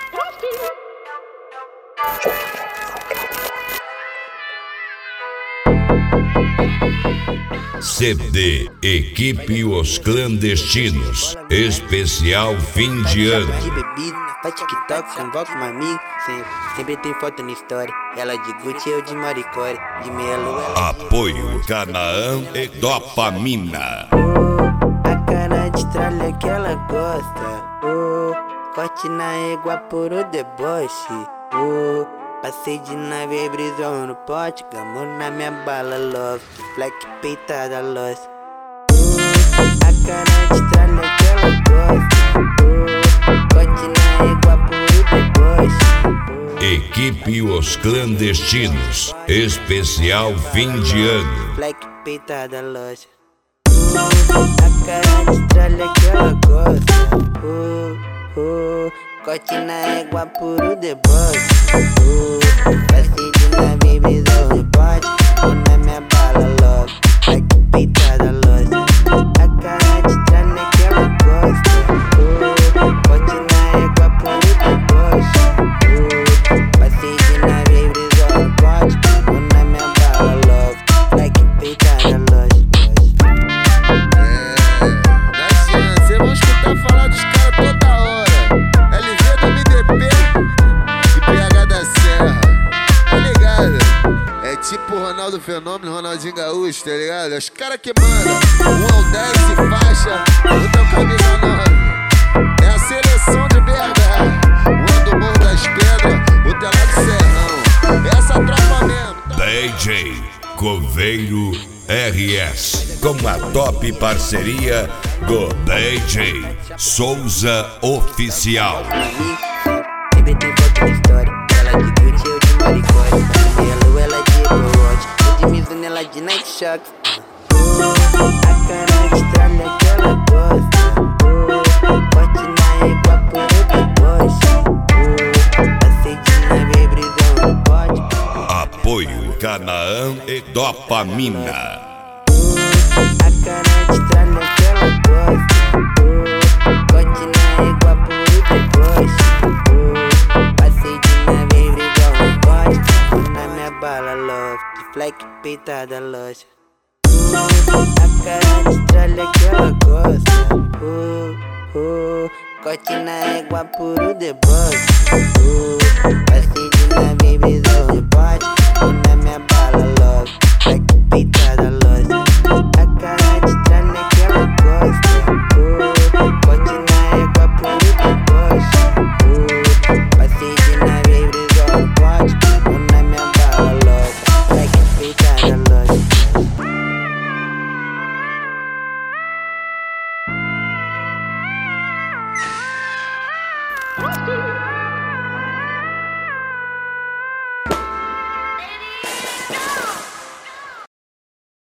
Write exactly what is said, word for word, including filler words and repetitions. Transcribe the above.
C D Equipe Os Clandestinos, especial fim de ano. De bebida, faz TikTok, convoca uma amiga. Sempre, sempre tem foto na história. Ela de Gucci, eu de Maricore. De meia lua, ela Apoio Canaã e Dopamina. Oh, a cara de tralha que ela gosta. Oh, corte na égua por o deboche. Oh, passei de nave, brisou no pote. Gamou na minha bala, love. Black peitada, lost. Oh, a cara de tralha que ela gosta. Oh, corte na égua por o deboche. Equipe Os Clandestinos, especial fim de ano. Black peitada, loja. Oh, a cara de tralha que ela gosta. Oh, oh, corte na égua por o deboche. Oh, passei de nave, brisou no pote. Ou na minha bala, logo. Black peitada, loja. A cara de tralha que ela gosta. Oh, corte na égua por o deboche. Oh, passei de nave, brisou no pote. Ou na minha bala, logo. Black peitada, loja. Tipo Ronaldo Fenômeno, Ronaldinho Gaúcho, tá ligado? Os caras que mandam um ao dez e faixa, outro é camisa nove. É a seleção de B H, um do Morro das Pedras, outro é lá de Serrão. Essa tropa mesmo. D J Coveiro R S, com a top parceria do D J Souza Oficial. Sempre tem foto na história. Ela de Gucci, eu de Maricore. De lua, ela de Overwatch. Eu de Mizuno, ela de Nike Shox. Oh, a cara de tralha que ela gosta. Oh, corte na égua por o deboche. Oh, passei de nave, brisou no pote. Apoio Canaã e Dopamina. Oh, a cara de tralha que ela gosta. Oh, corte na égua por o deboche. Oh, passei de nave, brisou no pote. Ou na minha bala, love. De black peitada, loja. Oh, a cara de tralha que ela gosta. Oh, oh, corte na égua por o deboche. Oh,